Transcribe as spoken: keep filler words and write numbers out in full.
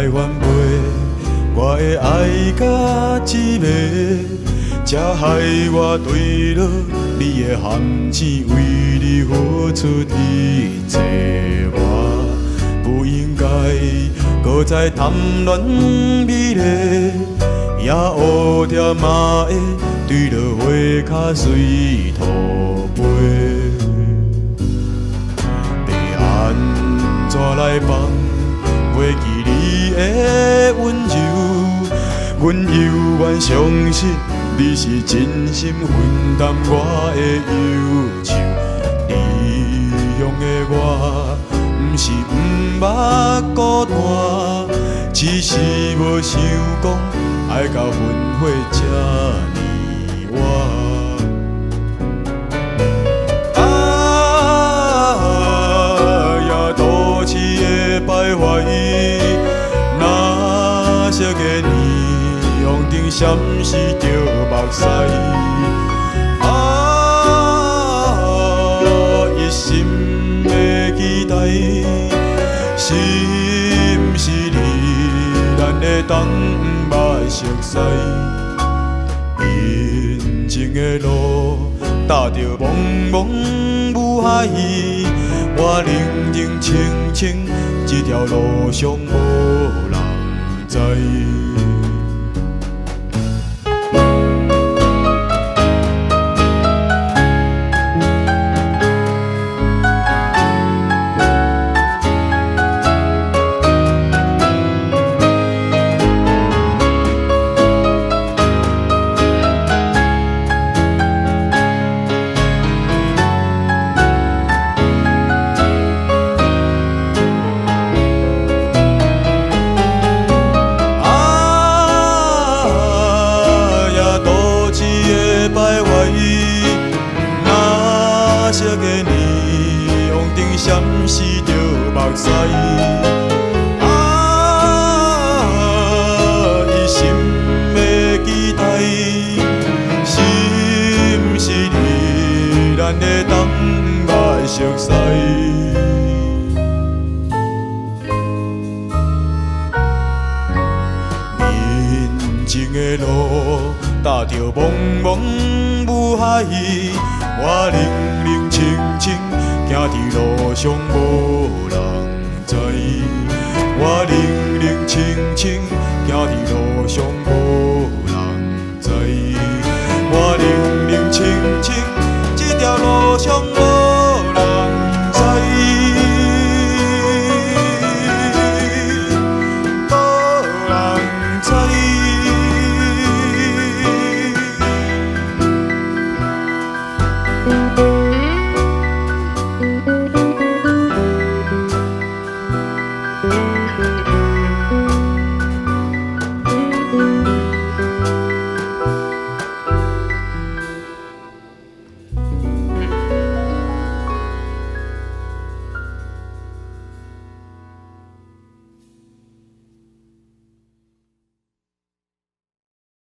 原袂，我的爱甲滋味，才害我坠落你的陷阱，为你付出一切。我不应该搁再谈恋美丽，也黑点嘛会坠落花脚随土飞。要安怎来放？袂记你的温柔，阮犹原相信你是真心分担我的忧愁。离乡的我，不是不捌孤单，只是无想讲爱到分火这呢晚。徘徊，那些个年，用灯闪烁着目屎。啊，一心的期待，是不是你，咱会当捌熟悉？人情的路，踏着茫茫雾海。我认认清清，这条路上无人知。那些个年，用灯闪烁着目屎。啊，伊心的期待，是不是你，咱会当捌熟悉？人情的路，踏着茫茫雾海。我认认清清，行伫路上无人知。我认认清清，行伫路上。